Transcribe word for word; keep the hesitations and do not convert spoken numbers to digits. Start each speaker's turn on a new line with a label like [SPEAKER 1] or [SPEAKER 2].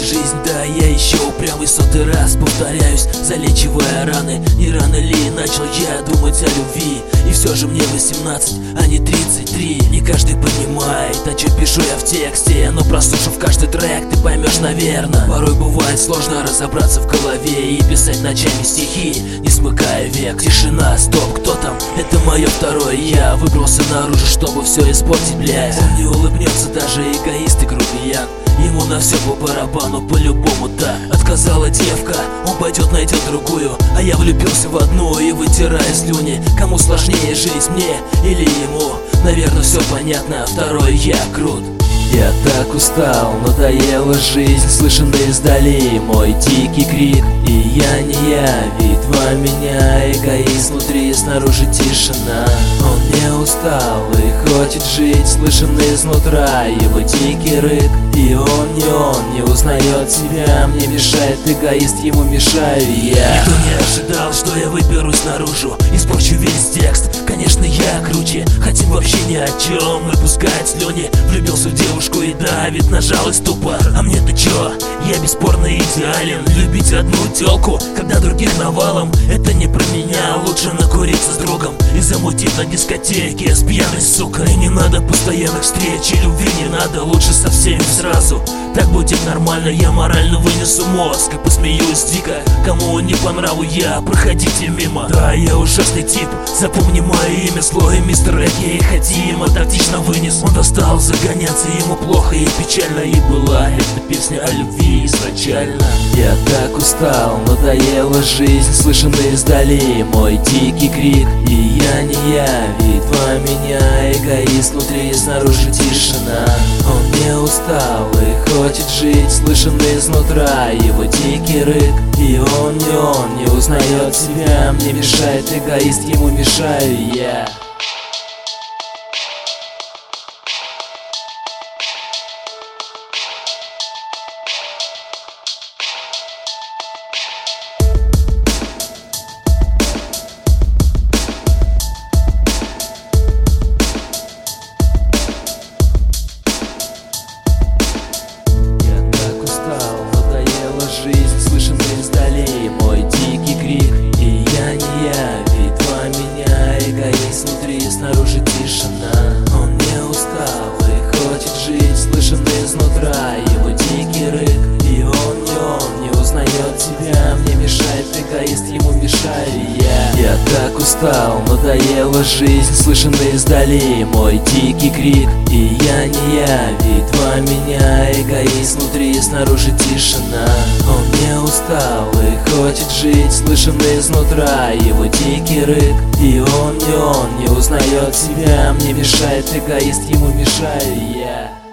[SPEAKER 1] жизнь, да, я еще упрямый сотый раз повторяюсь, залечивая раны. Не рано ли начал я думать о любви? И все же мне восемнадцать, а не тридцать три. Не каждый понимает, о чем пишу я в тексте, но прослушав каждый трек, ты поймешь, наверное. Порой бывает сложно разобраться в голове и писать ночами стихи, не смыкая век. Тишина, стоп, кто там? Это мое второе я. Выбрался наружу, чтобы все испортить, блядь. Он не улыбнется, даже эгоист и грубиян. Ему на все по барабану, по-любому так. Отказала девка, он пойдет найдет другую, а я влюбился в одну и вытираю слюни. Кому сложнее жить, мне или ему? Наверное, все понятно, второй я крут. Я так устал, надоела жизнь, слышен издали мой дикий крик. И я не я, битва меня, эгоист внутри, снаружи тишина. Он не устал и хочет жить, слышен изнутра его дикий рык. И он не он, не узнает себя, мне мешает эгоист, ему мешаю я. Никто не ожидал, что я выберусь наружу, испорчу весь текст. Конечно, я круче, хотим вообще ни о чем, выпускать слюни. Влюбился в девушку и давит на жалость тупо. А мне-то чё? Я бесспорно идеален. Любить одну тёлку, когда других навалом, это не про меня. Лучше накуриться с другом и замутить на дискотеке с пьяной сукой. И не надо постоянных встреч, и любви не надо, лучше со всеми сразу. Так будет нормально, я морально вынесу мозг и посмеюсь дико. Кому не по нраву я, проходите мимо. Да, я ужасный тип, запомни мое имя. Слой мистер Эки и Хадима тактично вынес. Он достал загоняться, ему плохо и печально. И была эта песня о любви изначально. Я так устал, надоела жизнь, слышен издали мой дикий крик. И я не я, битва меня, эгоист внутри, снаружи тишина. Он не устал и хочет жить, слышен изнутра его дикий рык. И он не он, не узнает себя, мне мешает эгоист, ему мешаю я. Жизнь, слышен издали мой дикий крик. И я не я, битва меня, эгоист внутри, снаружи тишина. Он не устал и хочет жить, слышен изнутра его дикий рык. И он не он, не узнает себя, мне мешает эгоист, ему мешаю я. Я так устал, надоела жизнь, слышен издали мой дикий крик. И я не я, битва меня, эгоист внутри, снаружи тишина. Он не устал и хочет жить, слышен изнутра его дикий рык. И он не он, не узнает себя, мне мешает эгоист, ему мешаю я.